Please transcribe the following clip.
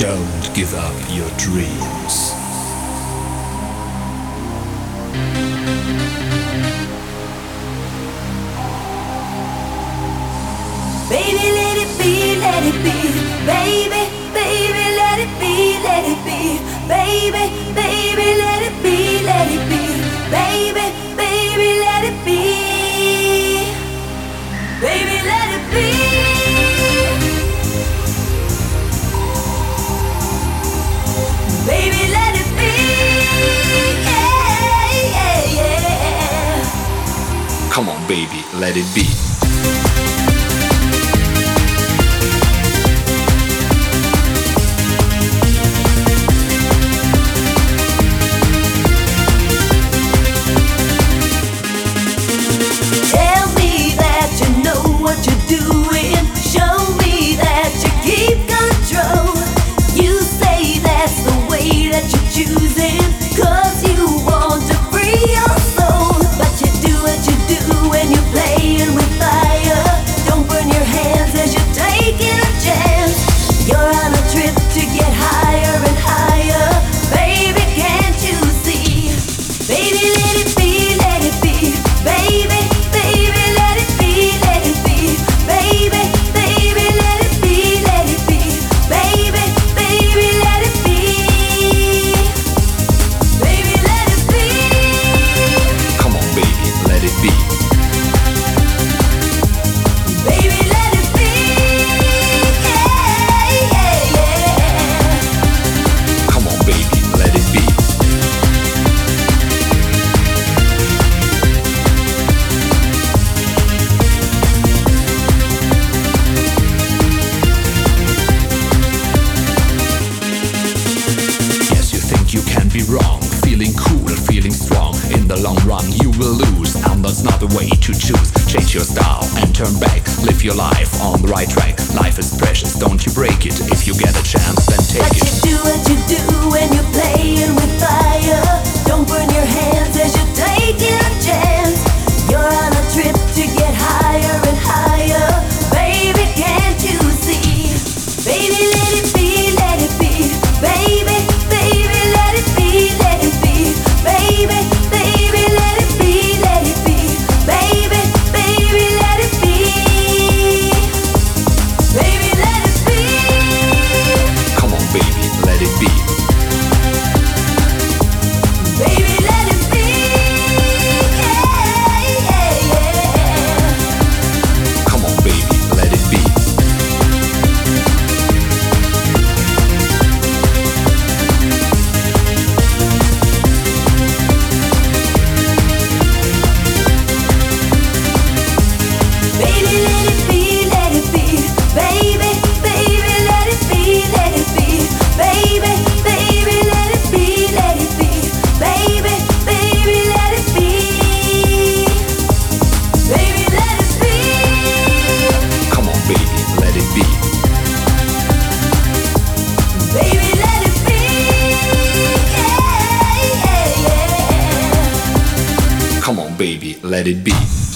Don't give up your dreams. Baby, let it be, let it be. Baby, baby, let it be, let it be. Baby, baby, let it be, let it be. Baby, baby, let it be. Baby, let it be. Baby, let it be. Yeah, yeah, yeah. Come on, baby, let it be. Tell me that you know what you're doing. Show me that you keep control. You say that's the way that you're choosing, 'cause you want to free your soul. But you do what you do when you're playing with fire. Don't burn your hands as you're taking a chance. You're on a trip to get higher and higher. Baby, can't you see? Baby, let it be, let it be. Baby, baby, let it be, let it be. Baby, baby, let it be, let it be. Baby, baby, let it be. Baby, let it be. Come on, baby, let it be. Baby, let it be. Yeah, yeah, yeah. Come on, baby, let it be. Yes, you think you can be wrong. Feeling cool, feeling strong. In the long run, you will lose, and that's not the way to choose. Change your style and turn back. Live your life on the right track. Life is precious, don't you break it. If you get a chance, then take But it. you do what you do when you're playing with fire. Don't burn your hands as you're taking a chance. You're on a trip to get higher and higher. Baby, can't you see? Baby, let it be, let it be. Baby, baby, let it be, let it be. Baby, baby, let it be, let it be. Baby, baby, let it be. Baby, let it be. Come on, baby, let it be. Baby, let it be. Yeah, yeah, yeah. Come on, baby, let it be. Baby, let it be, let it be. Baby, baby, let it be, let it be. Baby, baby, let it be, let it be. Baby, baby, let it be. Baby, let it be. Come on, baby, let it be. Baby, let it be. Yeah, yeah, yeah. Come on, baby, let it be.